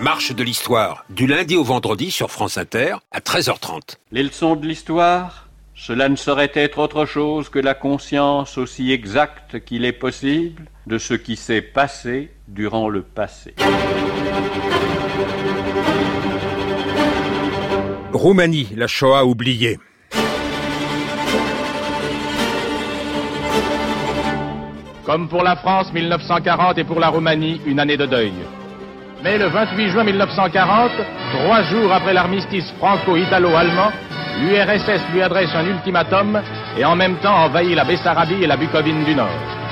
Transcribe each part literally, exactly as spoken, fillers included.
marche de l'histoire, du lundi au vendredi sur France Inter à treize heures trente. Les leçons de l'histoire, cela ne saurait être autre chose que la conscience aussi exacte qu'il est possible de ce qui s'est passé durant le passé. Roumanie, la Shoah oubliée. Comme pour la France, mille neuf cent quarante et pour la Roumanie, une année de deuil. Mais le vingt-huit juin mille neuf cent quarante, trois jours après l'armistice franco-italo-allemand, l'U R S S lui adresse un ultimatum et en même temps envahit la Bessarabie et la Bucovine du Nord.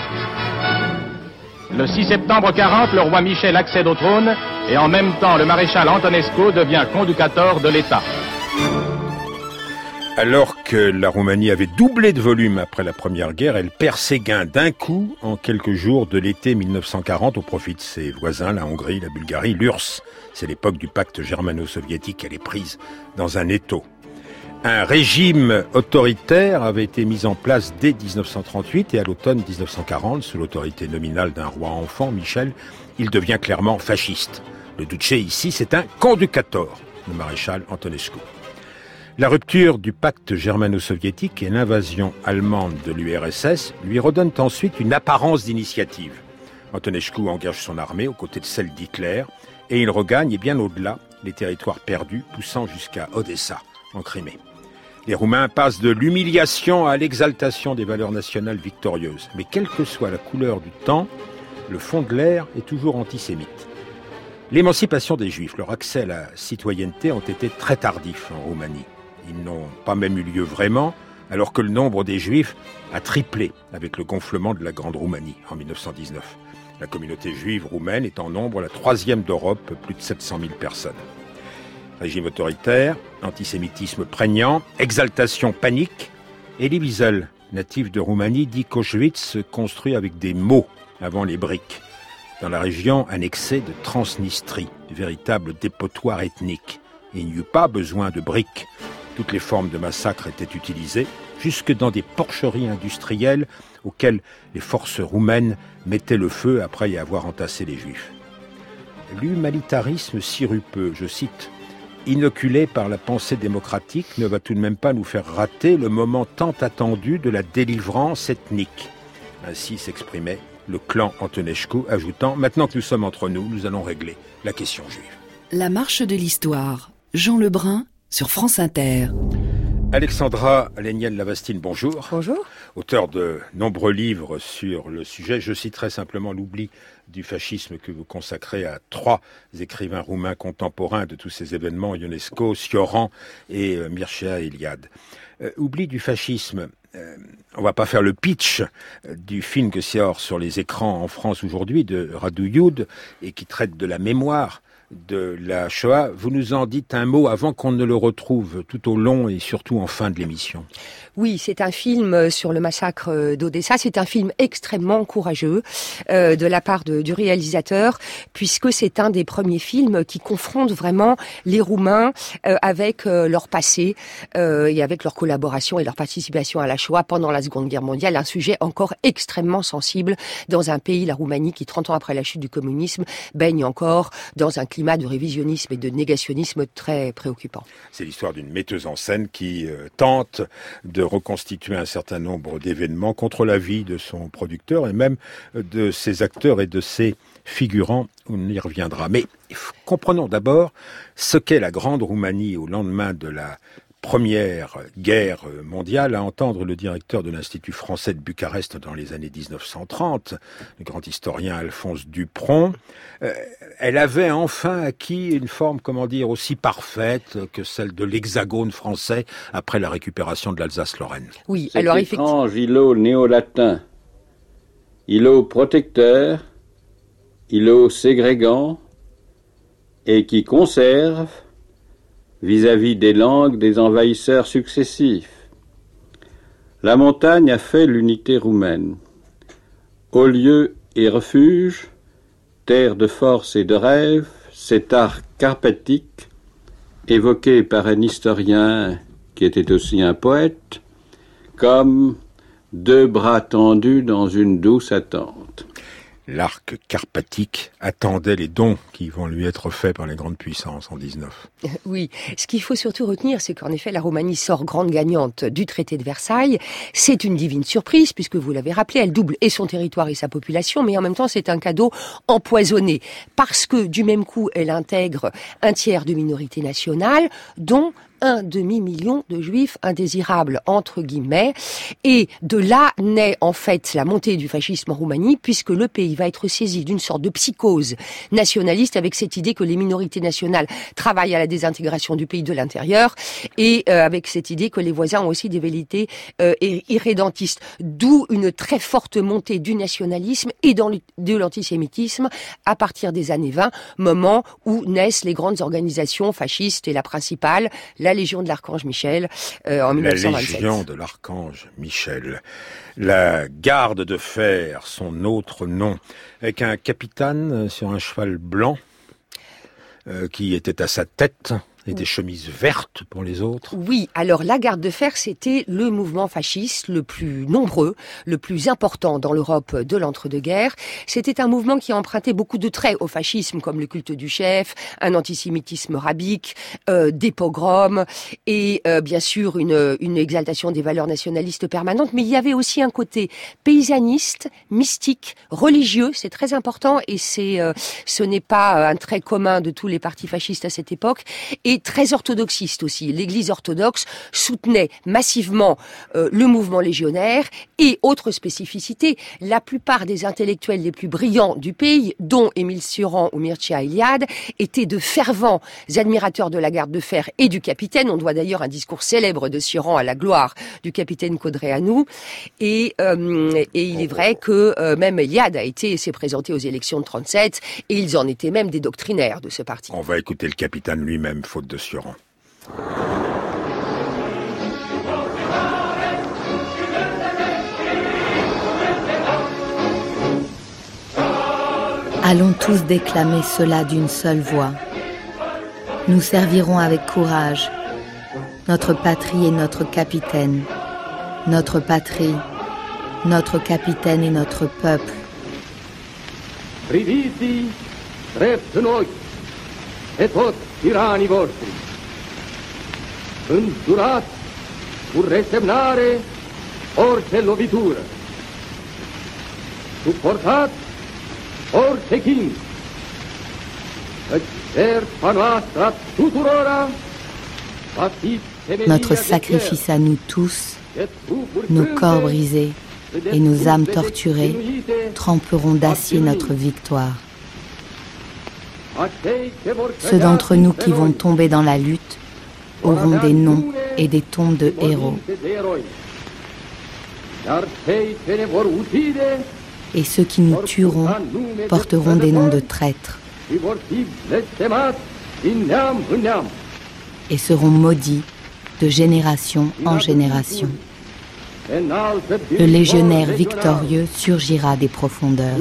Le six septembre quarante, le roi Michel accède au trône et en même temps le maréchal Antonescu devient conducateur de l'État. Alors que la Roumanie avait doublé de volume après la Première Guerre, elle perd ses gains d'un coup en quelques jours de l'été mille neuf cent quarante au profit de ses voisins, la Hongrie, la Bulgarie, l'U R S S. C'est l'époque du pacte germano-soviétique, elle est prise dans un étau. Un régime autoritaire avait été mis en place dès dix-neuf cent trente-huit et à l'automne dix-neuf cent quarante, sous l'autorité nominale d'un roi enfant, Michel, il devient clairement fasciste. Le Duce ici, c'est un conducator, le maréchal Antonescu. La rupture du pacte germano-soviétique et l'invasion allemande de l'U R S S lui redonnent ensuite une apparence d'initiative. Antonescu engage son armée aux côtés de celle d'Hitler et il regagne, et bien au-delà, les territoires perdus, poussant jusqu'à Odessa, en Crimée. Les Roumains passent de l'humiliation à l'exaltation des valeurs nationales victorieuses. Mais quelle que soit la couleur du temps, le fond de l'air est toujours antisémite. L'émancipation des Juifs, leur accès à la citoyenneté ont été très tardifs en Roumanie. Ils n'ont pas même eu lieu vraiment, alors que le nombre des Juifs a triplé avec le gonflement de la Grande Roumanie en mille neuf cent dix-neuf. La communauté juive roumaine est en nombre la troisième d'Europe, plus de sept cent mille personnes. Régime autoritaire, antisémitisme prégnant, exaltation panique. Elie Wiesel, natif de Roumanie, dit qu'Auschwitz se construit avec des mots avant les briques. Dans la région annexée de Transnistrie, véritable dépotoir ethnique. Il n'y eut pas besoin de briques. Toutes les formes de massacre étaient utilisées, jusque dans des porcheries industrielles auxquelles les forces roumaines mettaient le feu après y avoir entassé les Juifs. L'humanitarisme sirupeux, je cite, inoculé par la pensée démocratique, ne va tout de même pas nous faire rater le moment tant attendu de la délivrance ethnique. Ainsi s'exprimait le clan Antonescu, ajoutant « Maintenant que nous sommes entre nous, nous allons régler la question juive ». La marche de l'histoire. Jean Lebrun sur France Inter. Alexandra Léniel-Lavastine, bonjour. Bonjour. Auteur de nombreux livres sur le sujet. Je citerai simplement l'oubli du fascisme que vous consacrez à trois écrivains roumains contemporains de tous ces événements, Ionesco, Sioran et euh, Mircea Eliade. Euh, oubli du fascisme. Euh, on va pas faire le pitch euh, du film que sort sur les écrans en France aujourd'hui de Radu Youd et qui traite de la mémoire de la Shoah. Vous nous en dites un mot avant qu'on ne le retrouve tout au long et surtout en fin de l'émission. Oui, c'est un film sur le massacre d'Odessa. C'est un film extrêmement courageux euh, de la part de, du réalisateur, puisque c'est un des premiers films qui confronte vraiment les Roumains euh, avec euh, leur passé euh, et avec leur collaboration et leur participation à la Shoah pendant la Seconde Guerre mondiale. Un sujet encore extrêmement sensible dans un pays, la Roumanie, qui trente ans après la chute du communisme, baigne encore dans un climat de révisionnisme et de négationnisme très préoccupant. C'est l'histoire d'une metteuse en scène qui euh, tente de reconstituer un certain nombre d'événements contre l'avis de son producteur et même de ses acteurs et de ses figurants. On y reviendra. Mais comprenons d'abord ce qu'est la Grande Roumanie au lendemain de la Première Guerre mondiale, à entendre le directeur de l'Institut français de Bucarest dans les années dix-neuf cent trente, le grand historien Alphonse Dupron. Euh, elle avait enfin acquis une forme, comment dire, aussi parfaite que celle de l'hexagone français après la récupération de l'Alsace-Lorraine. Oui, Cet alors effectivement... étrange îlot néo-latin, îlot protecteur, îlot ségrégant, et qui conserve vis-à-vis des langues des envahisseurs successifs. La montagne a fait l'unité roumaine. Haut lieu et refuge, terre de force et de rêve, cet art carpatique, évoqué par un historien qui était aussi un poète, comme deux bras tendus dans une douce attente. l'arc carpatique attendait les dons qui vont lui être faits par les grandes puissances en dix-neuf. Oui, ce qu'il faut surtout retenir, c'est qu'en effet, la Roumanie sort grande gagnante du traité de Versailles. C'est une divine surprise, puisque vous l'avez rappelé, elle double et son territoire et sa population, mais en même temps, c'est un cadeau empoisonné, parce que du même coup, elle intègre un tiers de minorités nationales, dont un demi-million de juifs indésirables, entre guillemets. Et de là naît en fait la montée du fascisme en Roumanie, puisque le pays va être saisi d'une sorte de psychose nationaliste avec cette idée que les minorités nationales travaillent à la désintégration du pays de l'intérieur, et euh, avec cette idée que les voisins ont aussi des velléités euh, irrédentistes. D'où une très forte montée du nationalisme et dans le, de l'antisémitisme à partir des années vingt, moment où naissent les grandes organisations fascistes, et la principale, la Légion de l'Archange Michel, euh, en mille neuf cent vingt-sept. La Légion de l'Archange Michel. La garde de fer, son autre nom, avec un capitaine sur un cheval blanc euh, qui était à sa tête, et des chemises vertes pour les autres. Oui, alors la garde de fer, c'était le mouvement fasciste le plus nombreux, le plus important dans l'Europe de l'entre-deux-guerres. C'était un mouvement qui empruntait beaucoup de traits au fascisme, comme le culte du chef, un antisémitisme rabique, euh, des pogroms, et euh, bien sûr une, une exaltation des valeurs nationalistes permanentes. Mais il y avait aussi un côté paysaniste, mystique, religieux, c'est très important, et c'est, euh, ce n'est pas un trait commun de tous les partis fascistes à cette époque. Et très orthodoxiste aussi. L'Église orthodoxe soutenait massivement euh, le mouvement légionnaire. Et autre spécificité, la plupart des intellectuels les plus brillants du pays, dont Émile Cioran ou Mircea Eliade, étaient de fervents admirateurs de la garde de fer et du capitaine. On doit d'ailleurs un discours célèbre de Cioran à la gloire du capitaine Codreanu. Et, euh, et il est vrai que euh, même Eliade a été, s'est présenté aux élections de trente-sept, et ils en étaient même des doctrinaires de ce parti. On va écouter le capitaine lui-même, faute de Cioran. Allons tous déclamer cela d'une seule voix. Nous servirons avec courage notre patrie et notre capitaine, notre patrie, notre capitaine et notre peuple. Priviti drept noi, et tot tirani vostri. Însurat pur resemnare orice lovitură. Suportat orice chin. Căci jertfa noastră a tuturora va fi notre sacrifice à nous tous, nos corps brisés et nos âmes torturées tremperont d'acier notre victoire. Ceux d'entre nous qui vont tomber dans la lutte auront des noms et des tombes de héros. Et ceux qui nous tueront porteront des noms de traîtres et seront maudits de génération en génération. Le légionnaire victorieux surgira des profondeurs.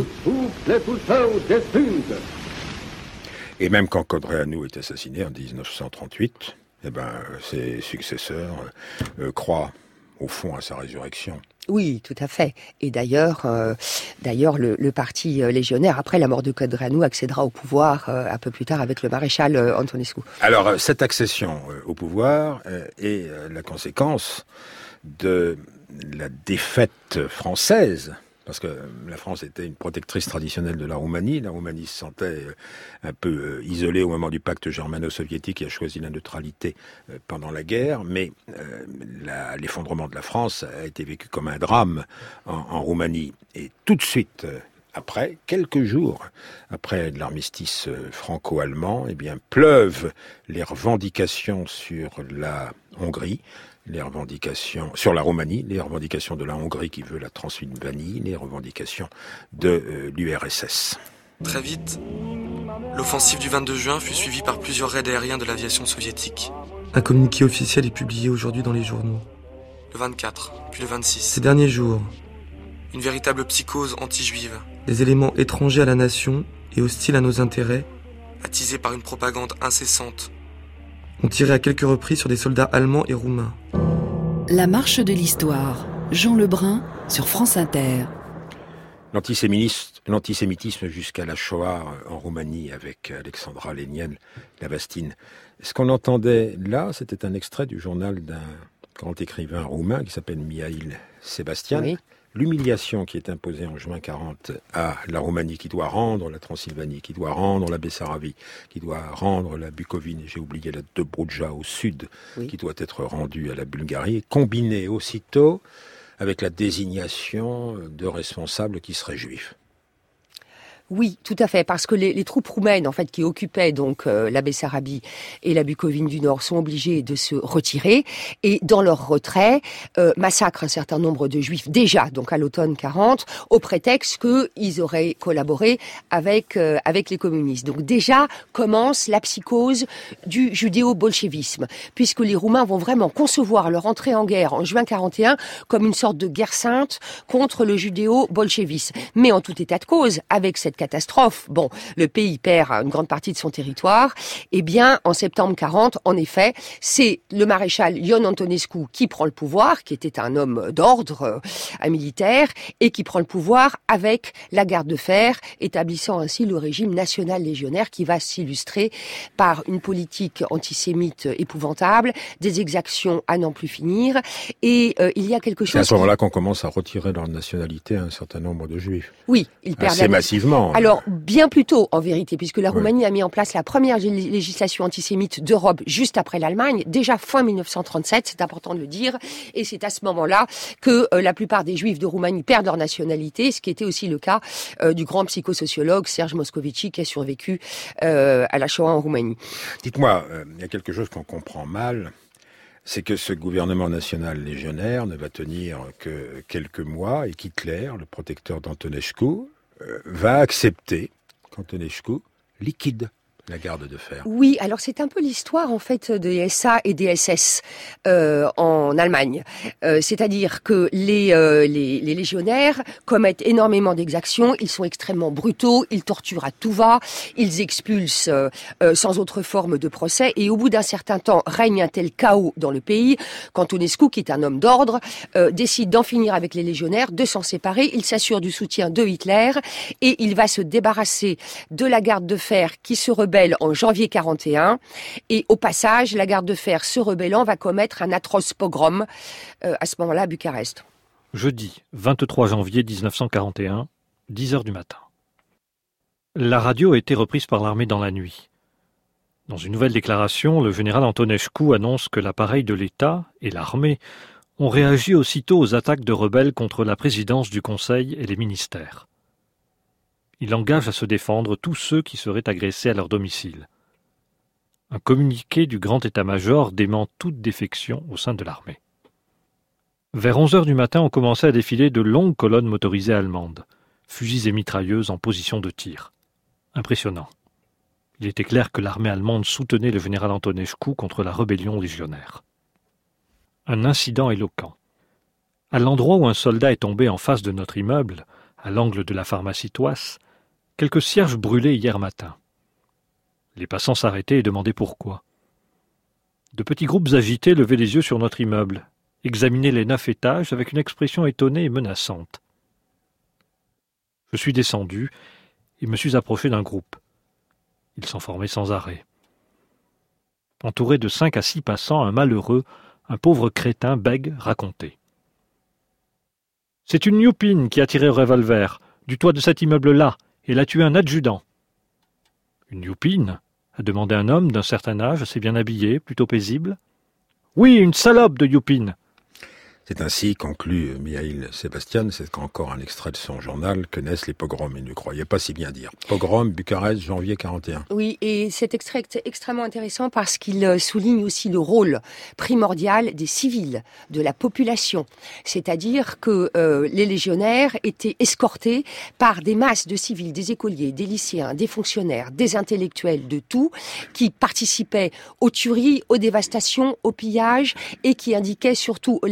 Et même quand Codreanu est assassiné en dix-neuf cent trente-huit, eh ben, ses successeurs euh, croient au fond à sa résurrection. Oui, tout à fait. Et d'ailleurs, euh, d'ailleurs, le, le parti légionnaire, après la mort de Codreanu, accédera au pouvoir euh, un peu plus tard avec le maréchal euh, Antonescu. Alors, cette accession euh, au pouvoir euh, est euh, la conséquence de la défaite française, parce que la France était une protectrice traditionnelle de la Roumanie. La Roumanie se sentait un peu isolée au moment du pacte germano-soviétique et a choisi la neutralité pendant la guerre. Mais euh, la, l'effondrement de la France a été vécu comme un drame en, en Roumanie. Et tout de suite après, quelques jours après l'armistice franco-allemand, eh bien, pleuvent les revendications sur la Hongrie, les revendications sur la Roumanie, les revendications de la Hongrie qui veut la Transylvanie, les revendications de euh, l'U R S S. Très vite, l'offensive du vingt-deux juin fut suivie par plusieurs raids aériens de l'aviation soviétique. Un communiqué officiel est publié aujourd'hui dans les journaux. Le vingt-quatre, puis le vingt-six. Ces derniers jours, une véritable psychose anti-juive. Des éléments étrangers à la nation et hostiles à nos intérêts, attisés par une propagande incessante, ont tiré à quelques reprises sur des soldats allemands et roumains. La marche de l'histoire, Jean Lebrun sur France Inter. L'antisémitisme, l'antisémitisme jusqu'à la Shoah en Roumanie avec Alexandra Leniel, Lavastine. Ce qu'on entendait là, c'était un extrait du journal d'un grand écrivain roumain qui s'appelle Mihail Sebastian. Oui. L'humiliation qui est imposée en juin quarante à la Roumanie, qui doit rendre la Transylvanie, qui doit rendre la Bessarabie, qui doit rendre la Bucovine, j'ai oublié la Dobroudja au sud, oui. qui doit être rendue à la Bulgarie, combinée aussitôt avec la désignation de responsables qui seraient juifs. Oui, tout à fait, parce que les, les troupes roumaines, en fait, qui occupaient donc euh, la Bessarabie et la Bucovine du Nord, sont obligées de se retirer et dans leur retrait euh, massacrent un certain nombre de Juifs déjà, donc à l'automne quarante, au prétexte qu'ils auraient collaboré avec euh, avec les communistes. Donc déjà commence la psychose du judéo-bolchevisme, puisque les Roumains vont vraiment concevoir leur entrée en guerre en juin quarante et un comme une sorte de guerre sainte contre le judéo-bolchevisme. Mais en tout état de cause, avec cette catastrophe, bon, le pays perd une grande partie de son territoire, eh bien, en septembre quarante, en effet, c'est le maréchal Ion Antonescu qui prend le pouvoir, qui était un homme d'ordre, un militaire, et qui prend le pouvoir avec la garde de fer, établissant ainsi le régime national légionnaire qui va s'illustrer par une politique antisémite épouvantable, des exactions à n'en plus finir, et euh, il y a quelque chose... C'est à ce moment-là qui... qu'on commence à retirer leur nationalité à un certain nombre de Juifs. Oui, ils perdent... Assez la... massivement. Alors, bien plus tôt, en vérité, puisque la Roumanie oui. a mis en place la première législation antisémite d'Europe juste après l'Allemagne, déjà fin mille neuf cent trente-sept, c'est important de le dire, et c'est à ce moment-là que euh, la plupart des Juifs de Roumanie perdent leur nationalité, ce qui était aussi le cas euh, du grand psychosociologue Serge Moscovici qui a survécu euh, à la Shoah en Roumanie. Dites-moi, il euh, y a quelque chose qu'on comprend mal, c'est que ce gouvernement national légionnaire ne va tenir que quelques mois et qu'Hitler, le protecteur d'Antonescu, va accepter qu'Antonescu liquide la garde de fer. Oui, alors c'est un peu l'histoire en fait des S A et des S S euh, en Allemagne. Euh, c'est-à-dire que les, euh, les, les légionnaires commettent énormément d'exactions, ils sont extrêmement brutaux, ils torturent à tout va, ils expulsent euh, euh, sans autre forme de procès, et au bout d'un certain temps règne un tel chaos dans le pays qu'Antonescu, qui est un homme d'ordre, euh, décide d'en finir avec les légionnaires, de s'en séparer, il s'assure du soutien de Hitler et il va se débarrasser de la garde de fer qui se rebelle en janvier quarante et un, et au passage, la garde de fer se rebellant va commettre un atroce pogrom euh, à ce moment-là à Bucarest. Jeudi vingt-trois janvier dix-neuf cent quarante et un, dix heures du matin. La radio a été reprise par l'armée dans la nuit. Dans une nouvelle déclaration, le général Antonescu annonce que l'appareil de l'État et l'armée ont réagi aussitôt aux attaques de rebelles contre la présidence du Conseil et les ministères. Il engage à se défendre tous ceux qui seraient agressés à leur domicile. Un communiqué du grand état-major dément toute défection au sein de l'armée. Vers onze heures du matin, on commençait à défiler de longues colonnes motorisées allemandes, fusils et mitrailleuses en position de tir. Impressionnant. Il était clair que l'armée allemande soutenait le général Antonescu contre la rébellion légionnaire. Un incident éloquent. À l'endroit où un soldat est tombé en face de notre immeuble, à l'angle de la pharmacie Toisse, quelques cierges brûlaient hier matin. Les passants s'arrêtaient et demandaient pourquoi. De petits groupes agités levaient les yeux sur notre immeuble, examinaient les neuf étages avec une expression étonnée et menaçante. Je suis descendu et me suis approché d'un groupe. Ils s'en formaient sans arrêt. Entouré de cinq à six passants, un malheureux, un pauvre crétin bègue racontait. « C'est une youpine qui a tiré au revolver du toit de cet immeuble-là, et l'a tué un adjudant. »« Une youpine ?» a demandé un homme d'un certain âge, assez bien habillé, plutôt paisible. « Oui, une salope de youpine !» C'est ainsi, conclut Mihail Sebastian, c'est encore un extrait de son journal, que naissent les pogroms, et ne croyez pas si bien dire. Pogrom, Bucarest, janvier quarante et un. Oui, et cet extrait est extrêmement intéressant parce qu'il souligne aussi le rôle primordial des civils, de la population. C'est-à-dire que euh, les légionnaires étaient escortés par des masses de civils, des écoliers, des lycéens, des fonctionnaires, des intellectuels, de tout, qui participaient aux tueries, aux dévastations, aux pillages, et qui indiquaient surtout aux légionnaires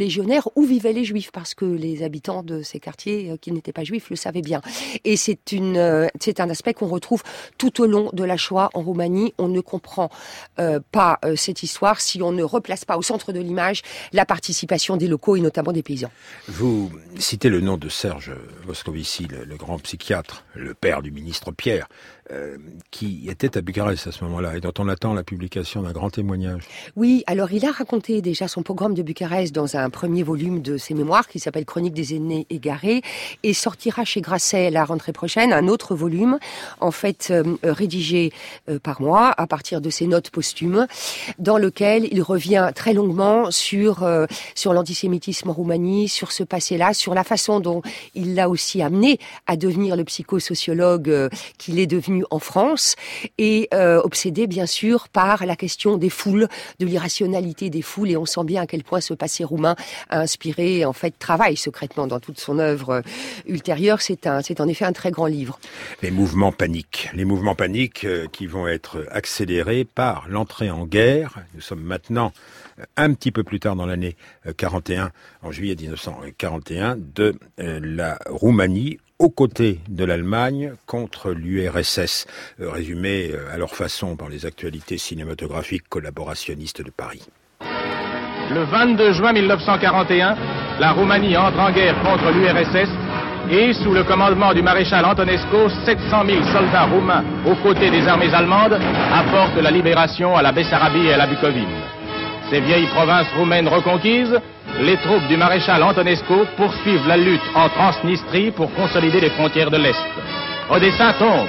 savoir où vivaient les Juifs, parce que les habitants de ces quartiers euh, qui n'étaient pas juifs le savaient bien. Et c'est une, euh, c'est un aspect qu'on retrouve tout au long de la Shoah en Roumanie. On ne comprend euh, pas euh, cette histoire si on ne replace pas au centre de l'image la participation des locaux et notamment des paysans. Vous citez le nom de Serge Moscovici, le, le grand psychiatre, le père du ministre Pierre, euh, qui était à Bucarest à ce moment-là et dont on attend la publication d'un grand témoignage. Oui, alors il a raconté déjà son pogrom de Bucarest dans un premier volume de ses mémoires qui s'appelle Chronique des aînés égarés et sortira chez Grasset la rentrée prochaine un autre volume, en fait euh, rédigé euh, par moi à partir de ses notes posthumes, dans lequel il revient très longuement sur euh, sur l'antisémitisme en Roumanie, sur ce passé-là, sur la façon dont il l'a aussi amené à devenir le psychosociologue euh, qu'il est devenu en France, et euh, obsédé bien sûr par la question des foules, de l'irrationalité des foules, et on sent bien à quel point ce passé roumain a inspiré, en fait, travaille secrètement dans toute son œuvre euh, ultérieure. C'est un, c'est en effet un très grand livre. Les mouvements paniques, les mouvements paniques euh, qui vont être accélérés par l'entrée en guerre. Nous sommes maintenant un petit peu plus tard dans l'année quarante et un, en juillet mille neuf cent quarante et un, de euh, la Roumanie aux côtés de l'Allemagne contre l'U R S S, euh, résumé euh, à leur façon par les actualités cinématographiques collaborationnistes de Paris. Le vingt-deux juin mille neuf cent quarante et un, la Roumanie entre en guerre contre l'U R S S et, sous le commandement du maréchal Antonescu, sept cent mille soldats roumains aux côtés des armées allemandes apportent la libération à la Bessarabie et à la Bucovine. Ces vieilles provinces roumaines reconquises, les troupes du maréchal Antonescu poursuivent la lutte en Transnistrie pour consolider les frontières de l'Est. Odessa tombe.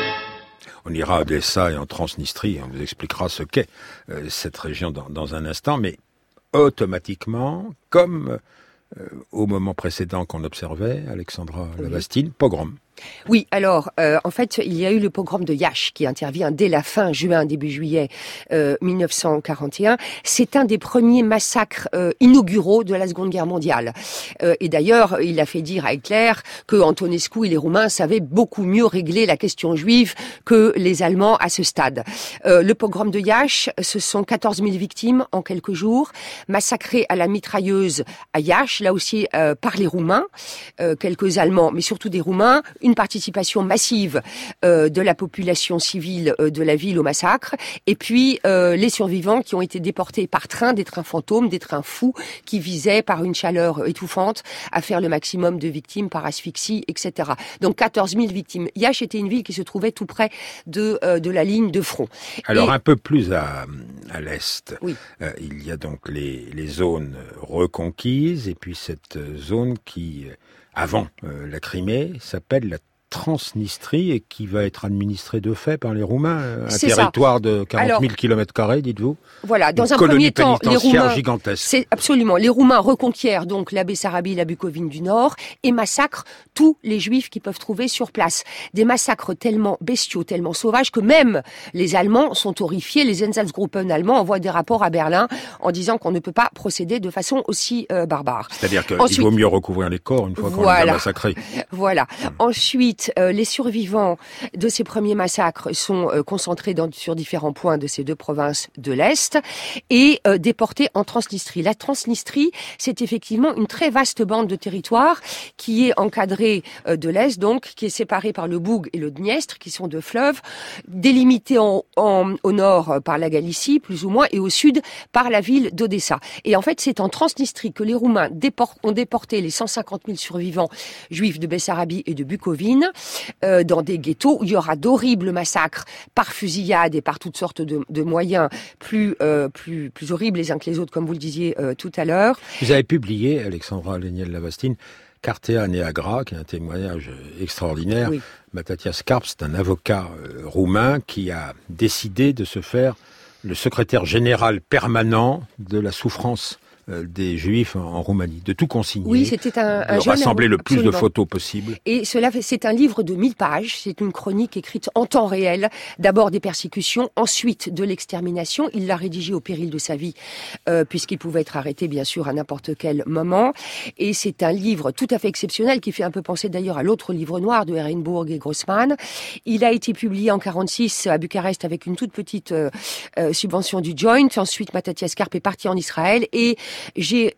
On ira à Odessa et en Transnistrie, on vous expliquera ce qu'est euh, cette région dans, dans un instant, mais automatiquement, comme euh, au moment précédent qu'on observait, Alexandra oui. Lavastine, pogrom. Oui, alors, euh, en fait, il y a eu le pogrom de Iași qui intervient dès la fin juin, début juillet euh, mille neuf cent quarante et un. C'est un des premiers massacres euh, inauguraux de la Seconde Guerre mondiale. Euh, et d'ailleurs, il a fait dire à Hitler que Antonescu et les Roumains savaient beaucoup mieux régler la question juive que les Allemands à ce stade. Euh, le pogrom de Iași, ce sont quatorze mille victimes en quelques jours, massacrées à la mitrailleuse à Iași, là aussi euh, par les Roumains, euh, quelques Allemands, mais surtout des Roumains. Une participation massive euh, de la population civile euh, de la ville au massacre, et puis euh, les survivants qui ont été déportés par train, des trains fantômes, des trains fous, qui visaient par une chaleur étouffante à faire le maximum de victimes par asphyxie, et cetera. Donc quatorze mille victimes. Iași était une ville qui se trouvait tout près de, euh, de la ligne de front. Alors et... un peu plus à, à l'est, oui. euh, il y a donc les, les zones reconquises, et puis cette zone qui... avant euh, la Crimée, s'appelle la Transnistrie et qui va être administrée de fait par les Roumains. Un c'est territoire ça. de quarante mille kilomètres carrés, dites-vous. Voilà, dans Une un colonie premier temps, les Roumains, gigantesque. C'est absolument, les Roumains reconquièrent donc la Bessarabie, la Bucovine du Nord et massacrent tous les Juifs qu'ils peuvent trouver sur place. Des massacres tellement bestiaux, tellement sauvages que même les Allemands sont horrifiés. Les Einsatzgruppen allemands envoient des rapports à Berlin en disant qu'on ne peut pas procéder de façon aussi euh, barbare. C'est-à-dire qu'il vaut mieux recouvrir les corps une fois qu'on voilà, les a massacrés. Voilà. Hum. Ensuite, euh, les survivants de ces premiers massacres sont euh, concentrés dans, sur différents points de ces deux provinces de l'Est et euh, déportés en Transnistrie. La Transnistrie, c'est effectivement une très vaste bande de territoire qui est encadrée euh, de l'Est, donc, qui est séparée par le Boug et le Dniestre, qui sont deux fleuves, délimitée en, en, au nord par la Galicie, plus ou moins, et au sud par la ville d'Odessa. Et en fait, c'est en Transnistrie que les Roumains déport, ont déporté les cent cinquante mille survivants juifs de Bessarabie et de Bucovine euh, dans des ghettos où il y aura d'horribles massacres par fusillade et par toutes sortes de, de moyens plus, euh, plus, plus horribles les uns que les autres, comme vous le disiez euh, tout à l'heure. Vous avez publié, Alexandra Léniel-Lavastine, Cartea Neagra, qui est un témoignage extraordinaire. Oui. Matatias Karp, c'est un avocat euh, roumain qui a décidé de se faire le secrétaire général permanent de la souffrance euh, des Juifs en, en Roumanie, de tout consigner, oui, c'était un, un de rassembler le plus absolument. de photos possible. Et cela, c'est un livre de mille pages, c'est une chronique écrite en temps réel, d'abord des persécutions, ensuite de l'extermination. Il l'a rédigé au péril de sa vie, euh, puisqu'il pouvait être arrêté, bien sûr, à n'importe quel moment. Et c'est un livre tout à fait exceptionnel, qui fait un peu penser d'ailleurs à l'autre livre noir de Ehrenburg et Grossman. Il a été publié en quarante-six à Bucarest avec une toute petite euh, euh, subvention du Joint. Ensuite, Matatias Karp est parti en Israël et j'ai euh,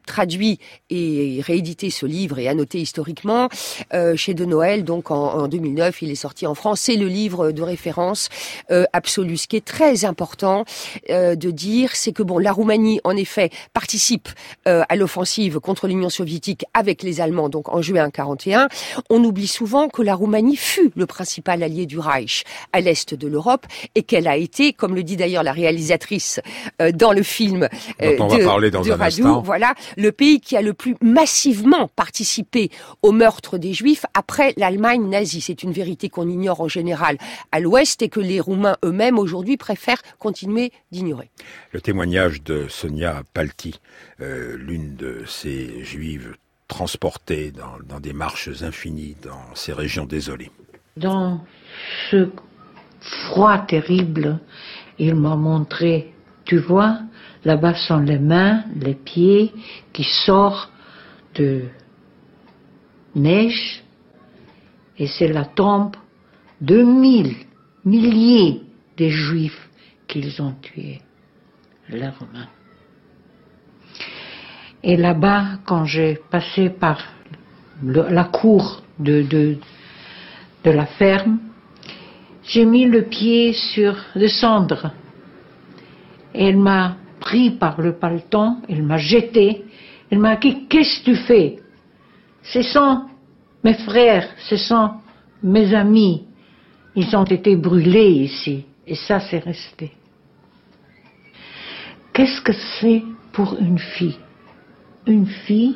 traduit et réédité ce livre et annoté historiquement euh, chez De Noël, donc en, en deux mille neuf, il est sorti en France. C'est le livre de référence euh, absolu. Ce qui est très important euh, de dire, c'est que bon, la Roumanie, en effet, participe euh, à l'offensive contre l'Union soviétique avec les Allemands, donc en juin quarante et un. On oublie souvent que la Roumanie fut le principal allié du Reich à l'est de l'Europe et qu'elle a été, comme le dit d'ailleurs la réalisatrice euh, dans le film euh, dont on de, va parler dans de un Radu, instant. voilà, le pays qui a le plus massivement participé au meurtre des Juifs après l'Allemagne nazie. C'est une vérité qu'on ignore en général à l'Ouest et que les Roumains eux-mêmes aujourd'hui préfèrent continuer d'ignorer. Le témoignage de Sonia Palti, euh, l'une de ces Juives transportées dans, dans des marches infinies dans ces régions désolées. Dans ce froid terrible, il m'a montré, tu vois, là-bas sont les mains, les pieds qui sortent de neige et c'est la tombe de mille, milliers de Juifs qu'ils ont tués, les Romains. Et là-bas, quand j'ai passé par le, la cour de, de, de la ferme, j'ai mis le pied sur les cendres. Elle m'a pris par le paleton, elle m'a jeté, elle m'a dit « Qu'est-ce que tu fais ? Ce sont mes frères, ce sont mes amis. Ils ont été brûlés ici, et ça c'est resté. » Qu'est-ce que c'est pour une fille ? Une fille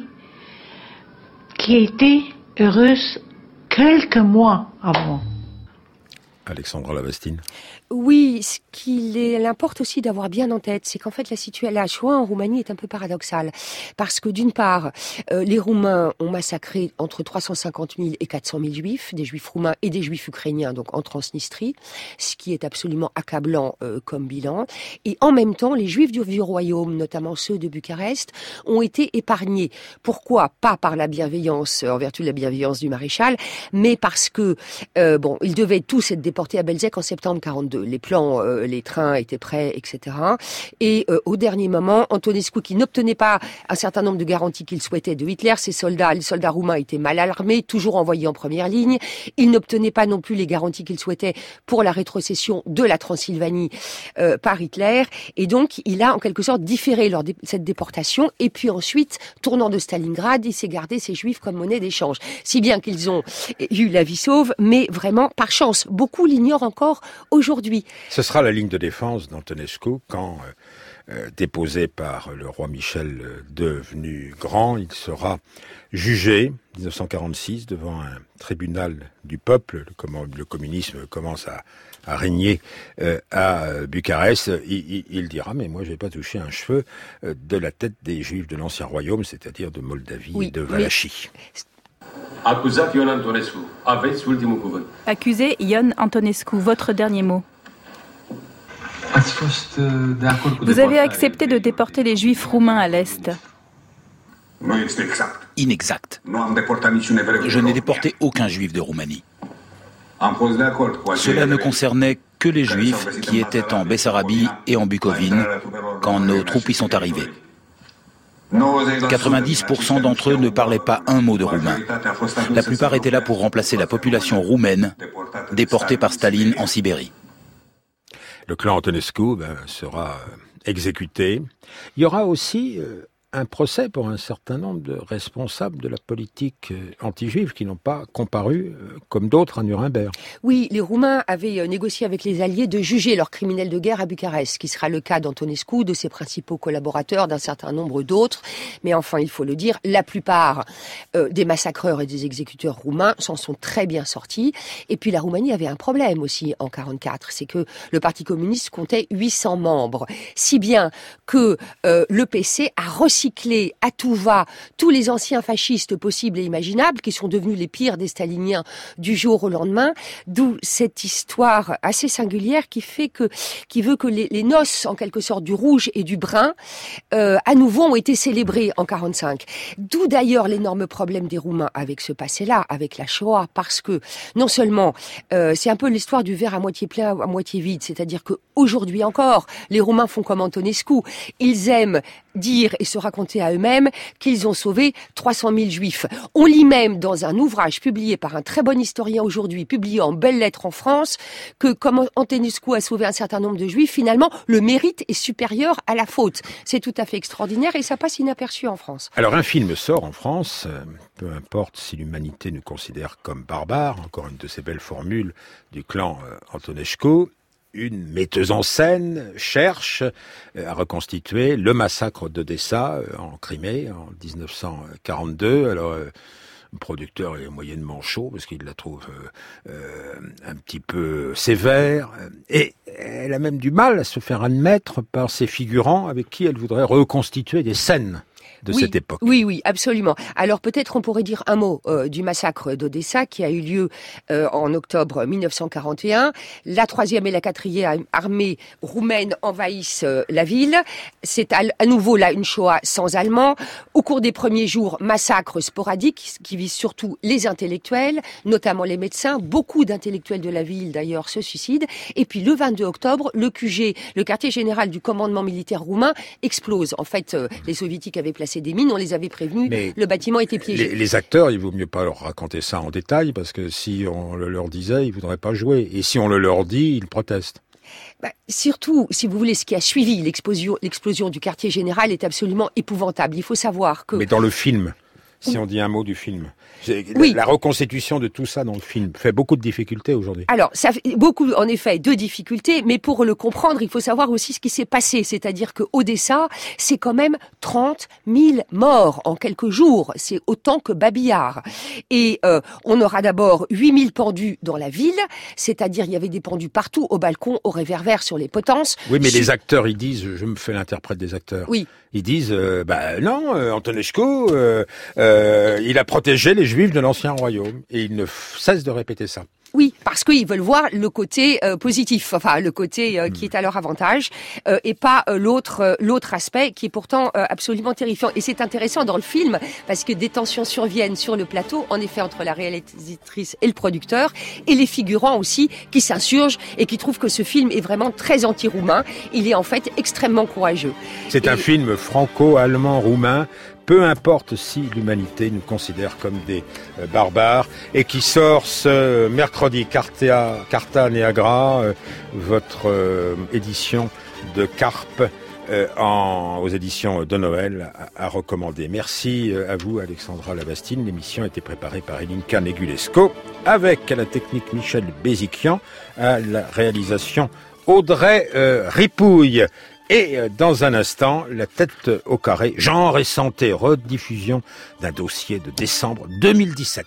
qui était heureuse quelques mois avant. Alexandra Lavastine. Oui, ce qu'il est, l'importe aussi d'avoir bien en tête, c'est qu'en fait la situation, la Shoah en Roumanie est un peu paradoxale, parce que d'une part, euh, les Roumains ont massacré entre trois cent cinquante mille et quatre cent mille Juifs, des Juifs roumains et des Juifs ukrainiens, donc en Transnistrie, ce qui est absolument accablant euh, comme bilan. Et en même temps, les Juifs du vieux royaume, notamment ceux de Bucarest, ont été épargnés. Pourquoi ? Pas par la bienveillance, en vertu de la bienveillance du maréchal, mais parce que euh, bon, ils devaient tous être déportés à Belzec en septembre quarante-deux. Les plans, euh, les trains étaient prêts, et cetera. Et euh, au dernier moment, Antonescu, qui n'obtenait pas un certain nombre de garanties qu'il souhaitait de Hitler, ses soldats, les soldats roumains étaient mal armés, toujours envoyés en première ligne. Il n'obtenait pas non plus les garanties qu'il souhaitait pour la rétrocession de la Transylvanie euh, par Hitler. Et donc, il a en quelque sorte différé leur dé- cette déportation. Et puis ensuite, tournant de Stalingrad, il s'est gardé ces Juifs comme monnaie d'échange. Si bien qu'ils ont eu la vie sauve, mais vraiment par chance. Beaucoup l'ignorent encore aujourd'hui. Ce sera la ligne de défense d'Antonescu quand, euh, euh, déposé par le roi Michel euh, devenu grand, il sera jugé, dix-neuf cent quarante-six, devant un tribunal du peuple. Le, le communisme commence à, à régner euh, à Bucarest. Il, il, il dira, mais moi je n'ai pas touché un cheveu euh, de la tête des Juifs de l'Ancien Royaume, c'est-à-dire de Moldavie oui, et de Valachie. Mais... Acuzat Ion Antonescu, aveți ultimul cuvânt. Accusé Ion Antonescu, votre dernier mot. Vous avez accepté de déporter les Juifs roumains à l'Est. Inexact. Je n'ai déporté aucun Juif de Roumanie. Cela ne concernait que les Juifs qui étaient en Bessarabie et en Bucovine quand nos troupes y sont arrivées. quatre-vingt-dix pour cent d'entre eux ne parlaient pas un mot de roumain. La plupart étaient là pour remplacer la population roumaine déportée par Staline en Sibérie. Le clan Antonescu ben, sera exécuté. Il y aura aussi euh, un procès pour un certain nombre de responsables de la politique euh, anti-juive qui n'ont pas comparu euh, comme d'autres à Nuremberg. Oui, les Roumains avaient euh, négocié avec les Alliés de juger leurs criminels de guerre à Bucarest, ce qui sera le cas d'Antonescu, de ses principaux collaborateurs, d'un certain nombre d'autres. Mais enfin, il faut le dire, la plupart euh, des massacreurs et des exécuteurs roumains s'en sont très bien sortis. Et puis la Roumanie avait un problème aussi en quarante-quatre, c'est que le Parti communiste comptait huit cents membres, si bien que euh, le P C a recyclé à tout va tous les anciens fascistes possibles et imaginables qui sont devenus les pires des staliniens du jour au lendemain, d'où cette histoire assez singulière qui fait que, qui veut que les, les noces en quelque sorte du rouge et du brun euh, à nouveau ont été célébrées en quarante-cinq. D'où d'ailleurs l'énorme problème des Roumains avec ce passé-là, avec la Shoah, parce que non seulement euh, c'est un peu l'histoire du verre à moitié plein, à moitié vide, c'est-à-dire que aujourd'hui encore, les Roumains font comme Antonescu, ils aiment dire et se raconter à eux-mêmes qu'ils ont sauvé trois cent mille juifs. On lit même dans un ouvrage publié par un très bon historien aujourd'hui, publié en belles lettres en France, que comme Antonescu a sauvé un certain nombre de juifs, finalement, le mérite est supérieur à la faute. C'est tout à fait extraordinaire et ça passe inaperçu en France. Alors un film sort en France, euh, peu importe si l'humanité nous considère comme barbares, encore une de ces belles formules du clan euh, Antonescu. Une metteuse en scène cherche à reconstituer le massacre d'Odessa en Crimée en dix-neuf cent quarante-deux. Alors, le producteur est moyennement chaud parce qu'il la trouve euh, un petit peu sévère. Et elle a même du mal à se faire admettre par ses figurants avec qui elle voudrait reconstituer des scènes de oui, cette époque. Oui, oui, absolument. Alors peut-être on pourrait dire un mot euh, du massacre d'Odessa qui a eu lieu euh, en octobre mille neuf cent quarante et un. La troisième et la quatrième armée roumaine envahissent euh, la ville. C'est à, à nouveau là une Shoah sans Allemands. Au cours des premiers jours, massacres sporadiques qui visent surtout les intellectuels, notamment les médecins. Beaucoup d'intellectuels de la ville d'ailleurs se suicident. Et puis le vingt-deux octobre, le Q G, le quartier général du commandement militaire roumain, explose. En fait, euh, les soviétiques avaient placé des mines, on les avait prévenus, mais le bâtiment était piégé. Les, les acteurs, il vaut mieux pas leur raconter ça en détail, parce que si on le leur disait, ils voudraient pas jouer. Et si on le leur dit, ils protestent. Bah, surtout, si vous voulez, ce qui a suivi l'explosion, l'explosion du quartier général est absolument épouvantable. Il faut savoir que... Mais dans le film, si on dit un mot du film... Oui. La reconstitution de tout ça dans le film fait beaucoup de difficultés aujourd'hui. Alors, ça fait beaucoup, en effet, de difficultés, mais pour le comprendre, il faut savoir aussi ce qui s'est passé. C'est-à-dire que Odessa, c'est quand même trente mille morts en quelques jours. C'est autant que Babillard. Et euh, on aura d'abord huit mille pendus dans la ville, c'est-à-dire il y avait des pendus partout, au balcon, au réverbère, sur les potences. Oui, mais sur... les acteurs, ils disent, je me fais l'interprète des acteurs. Oui. Ils disent, euh, bah non, euh, Antonescu, euh, euh, il a protégé les Juifs de l'ancien royaume. Et il ne f- cesse de répéter ça. Oui, parce qu'ils veulent voir le côté euh, positif, enfin le côté euh, qui est à leur avantage, euh, et pas euh, l'autre euh, l'autre aspect qui est pourtant euh, absolument terrifiant. Et c'est intéressant dans le film parce que des tensions surviennent sur le plateau, en effet entre la réalisatrice et le producteur, et les figurants aussi qui s'insurgent et qui trouvent que ce film est vraiment très anti-roumain. Il est en fait extrêmement courageux. C'est et... un film franco-allemand-roumain. Peu importe si l'humanité nous considère comme des euh, barbares, et qui sort ce mercredi, Carta, Carta Neagra, euh, votre euh, édition de Carpe euh, en, aux éditions de Noël à, à recommander. Merci euh, à vous, Alexandra Labastine. L'émission a été préparée par Elinka Negulesco, avec à la technique Michel Béziquian, à la réalisation Audrey euh, Ripouille. Et dans un instant, la tête au carré, genre et santé, rediffusion d'un dossier de décembre deux mille dix-sept.